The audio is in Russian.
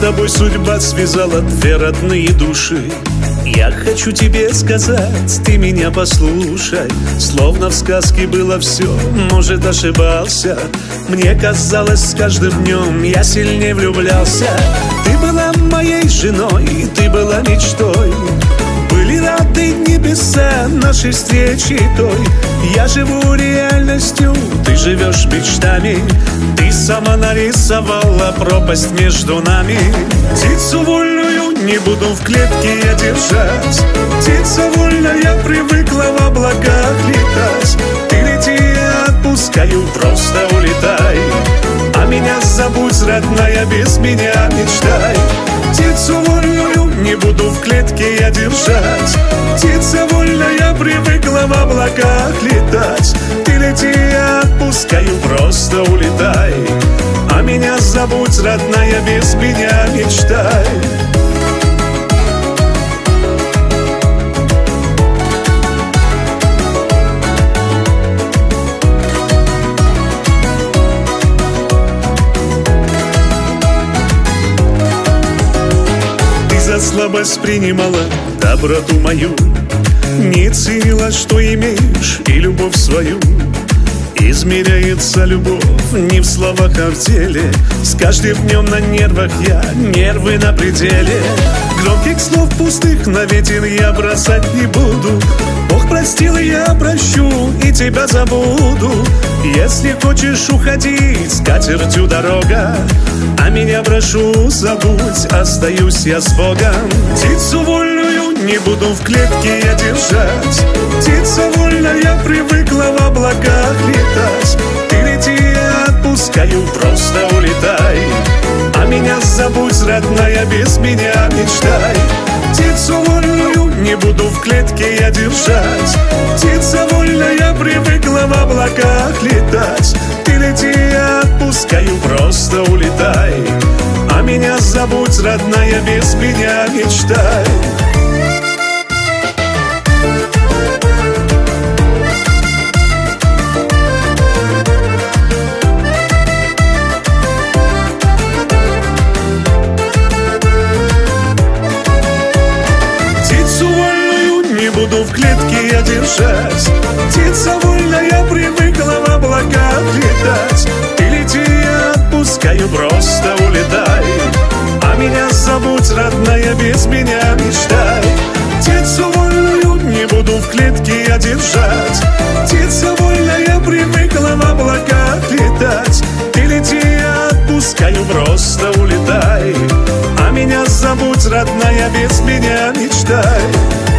тобой судьба связала две родные души. Я хочу тебе сказать, ты меня послушай. Словно в сказке было все, может, ошибался. Мне казалось, с каждым днем я сильнее влюблялся. Ты была моей женой, ты была мечтой. Были рады небеса нашей встречи той. Я живу реальностью, ты живешь мечтами. Ты сама нарисовала пропасть между нами. Птицу вольную не буду в клетке я держать. Птица вольная привыкла в облаках летать. Ты лети, я отпускаю, просто улетай. А меня забудь, родная, без меня мечтай. Птицу вольную не буду в клетке я держать. Птица вольная привыкла в облаках летать. Ты лети, я отпускаю, просто улетай. А меня забудь, родная, без меня мечтай. За слабость принимала доброту мою, не ценила, что имеешь, и любовь свою. Измеряется любовь не в словах, а в деле. С каждым днем на нервах я, нервы на пределе. Громких слов пустых на ветер я бросать не буду. Бог простил, и я прощу, и тебя забуду. Если хочешь уходить, с катертью дорога. А меня прошу, забудь, остаюсь я с Богом. Птицу вольную не буду в клетке я держать. Птица вольная привыкла в облаках летать. Ты лети, я отпускаю, просто улетай. А меня забудь, родная, без меня мечтай. Птицу вольную не буду в клетке я держать. Птица вольная привыкла в облаках летать. Ты лети, я отпускаю, просто улетай. А меня забудь, родная, без меня мечтай. Буду в клетке я держать. Птица вольная привыкла в облаках летать. Ты лети, я отпускаю, просто улетай. А меня забудь, родная, без меня мечтай. Птицу вольную не буду в клетке я держать. Птица вольная привыкла в облаках летать. Ты лети, я отпускаю, просто улетай. А меня забудь, родная, без меня мечтай.